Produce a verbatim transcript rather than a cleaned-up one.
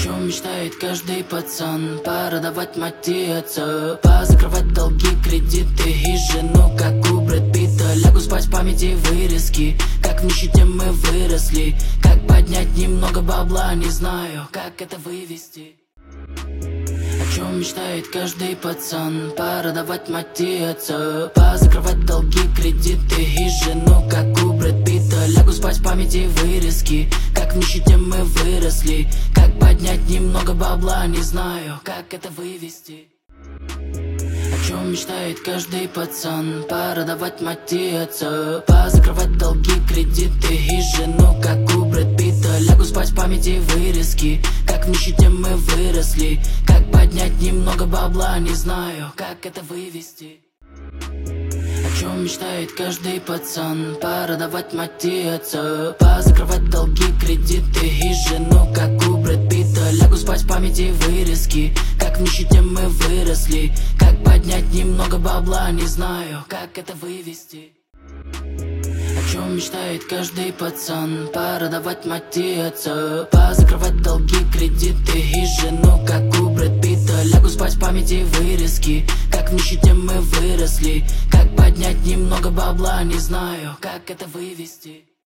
чем мечтает каждый пацан? Порадовать мать и отца, позакрывать долги, кредиты и жену, как у Брэд Питта. Лягу спать в памяти вырезки, как в нищете мы выросли. Как поднять немного бабла, не знаю, как это вывести. О чем мечтает каждый пацан? Порадовать мать и отца, позакрывать долги, кредиты и жену, как у Брэд Питта. Лягу спать в памяти вырезки, как в нищете мы выросли. Как поднять немного бабла, не знаю, как это вывести. О чем мечтает каждый пацан? Порадовать мать и отца, позакрывать долги, кредиты и жену, как у Брэд Питта. Лягу спать в памяти вырезки, как в нищете мы выросли. Как поднять немного бабла, не знаю, как это вывести. О чем мечтает каждый пацан? Порадовать мать и отца, позакрывать долги, кредиты и жену, как у Брэд Питта. Лягу спать в памяти вырезки, как в нищете мы выросли. Как поднять немного бабла, не знаю, как это вывести. О чем мечтает каждый пацан? Порадовать мать и отца, позакрывать долги, кредиты и жену, как у Брэд Питта. Лягу спать в памяти вырезки, как в нищете мы выросли. Как поднять немного бабла, не знаю, как это вывести.